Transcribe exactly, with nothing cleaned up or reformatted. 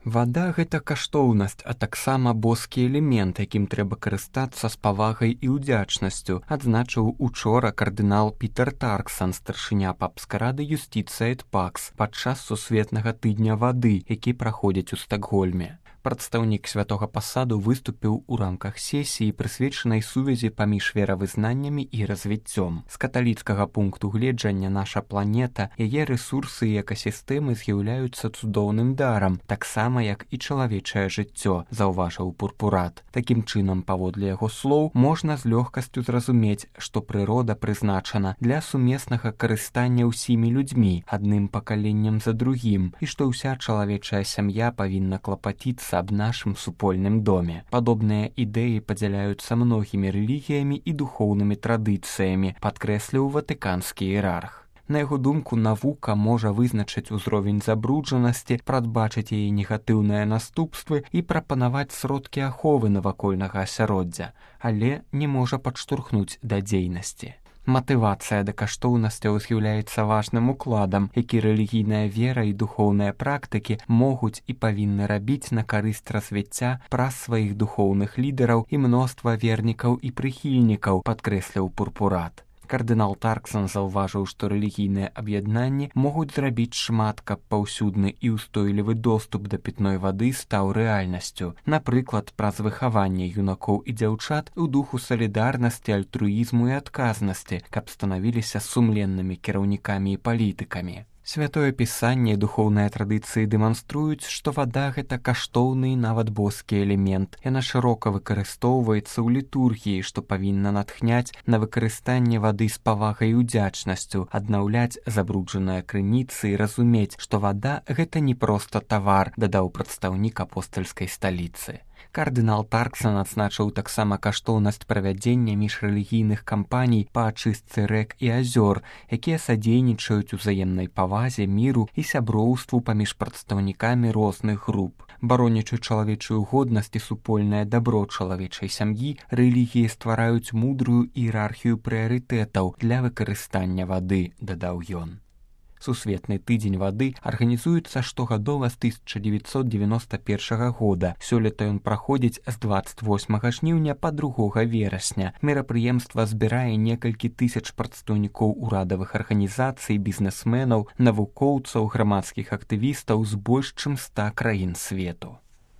Вада – гэта каштоўнасць, а таксама боскі элемент, якім трэба карыстацца з павагай і ўдзячнасцю, адзначыў учора кардынал Пітер Тарксан, старшыня папскай рады Юстиция эт Пакс, падчас сусветнага тыдня вады, які праходзіць у Стакгольме. Прадстаўнік святога пасаду выступіў у рамках сесіі, прысвечанай сувязі паміж веравызнаннямі і развіццём. З каталіцкага пункту гледжання наша планета, яе рэсурсы і экасістэмы з'яўляюцца цудоўным дарам, таксама як і чалавечае жыццё, заўважыў Пурпурат. Такім чынам, паводле яго слоў, можна з лёгкасцю зразумець, што прырода прызначана для сумеснага карыстання ўсімі людзьмі, адным пакаленнем за другім, і што ўся чалавечая сям'я павінна клапаціцца аб нашым супольным доме. Падобныя ідэі падзяляюцца многімі рэлігіямі і духоўнымі традыцыямі, падкрэсліў ватыканскі іерарх. На яго думку, навука можа вызначыць узровень забруджанасці, прадбачыць яе негатыўныя наступствы і прапанаваць сродкі аховы навакольнага асяроддзя, але не можа падштурхнуць да дзейнасці. Матывацыя да каштоўнасцяў з'яўляецца важным укладам, які рэлігійная вера і духоўныя практыкі могуць і павінны рабіць на карысць развіцця праз сваіх духоўных лідараў і мноства вернікаў і прыхільнікаў, падкрэсліў Пурпурат. Кардынал Тарксан заўважыў, што рэлігійныя аб'яднанні могуць зрабіць шмат, каб паўсюдны і ўстойлівы доступ да пітной вады стаў рэальнасцю, напрыклад, праз выхаванне юнакоў і дзяўчат у духу салідарнасці, альтруізму і адказнасці, каб станавіліся сумленнымі кіраўнікамі і палітыкамі. Святое пісанне і духоўныя традыцыі дэманструюць, што вада – гэта каштоўны і нават боскі элемент. Яна шырока выкарыстоўваецца ў літургіі, што павінна натхняць на выкарыстанне вады з павагай і ўдзячнасцю, аднаўляць забруджаныя крыніцы і разумець, што вада – гэта не проста тавар, дадаў прадстаўнік апостальскай сталіцы. Кардынал Тарксан адзначыў таксама каштоўнасць правядзення міжрэлігійных кампаній па ачыстцы рэк і азёр, якія садзейнічаюць узаемнай павазе, міру і сяброўству паміж прадстаўнікамі розных груп. Баронячы чалавечую годнасць і супольнае дабро чалавечай сям'і, рэлігіі ствараюць мудрую іерархію прыярытэтаў для выкарыстання вады, дадаў ён. Сусветны тыдзень вады арганізуецца штогадова з тысяча дзевяцьсот дзевяноста першага года. Сёлета ён праходзіць з дваццаць восьмага жніўня па другога верасня. Мерапрыемства збірае некалькі тысяч прадстаўнікоў урадавых арганізацый, бізнесменаў, навукоўцаў, грамадскіх актывістаў з больш чым ста краін свету.